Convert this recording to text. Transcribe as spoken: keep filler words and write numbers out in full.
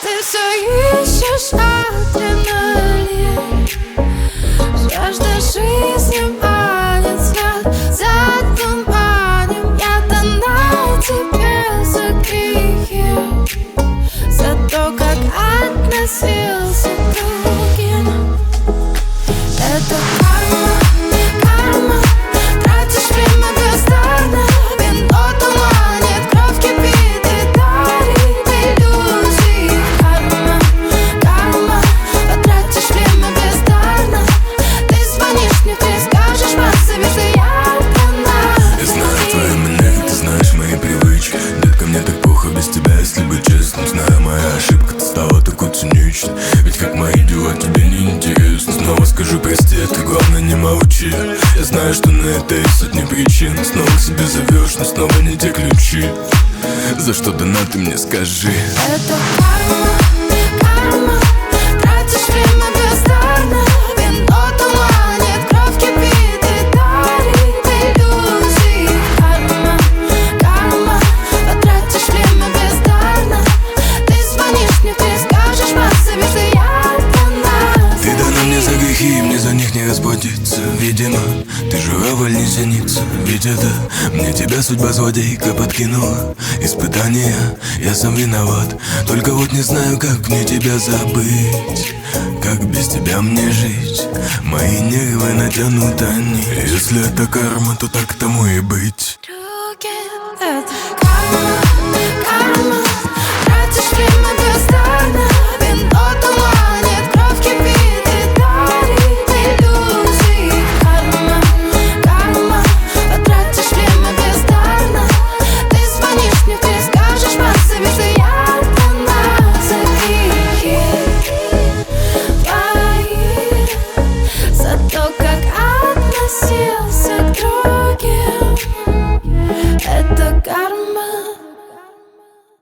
Ты все ищешь адреналин, жажда жизни манит взгляд за туманем. Я-то на тебе за грехи, за то, как относился к другим. Это карма, карма. Тратишь время бездарно, вино туманит, кровь кипит и дарит иллюзии. Карма, карма. Потратишь время бездарно. Ты звонишь мне, ты скажешь, позови, я канал. Я знаю твои манеры, ты знаешь мои привычки. Детка, мне так плохо без тебя, если быть честным. Знаю, моя ошибка, ты стала такой циничной. Ведь как мои дела тебе не интересно. Снова скажу прости, ты главное не молчи. Я знаю, что на это есть сотни причин. Снова к себе зовешь, но снова не те ключи. За что дана, ты мне скажи. Это карма, карма. Тратишь время бездарно, вино туманит, кровь кипит и дарит иллюзии. Карма, карма. Потратишь время бездарно. Ты звонишь мне, ты скажешь, позови, я канал. Ты дана мне за грехи, мне за них не расплатиться. Видимо, ты журавль не зеница. Ведь это мне тебя судьба злодейка подкинула. Испытания, я сам виноват. Только вот не знаю, как мне тебя забыть. Как без тебя мне жить? Мои нервы натянут они. Если это карма, то так тому и быть. Другим это карма.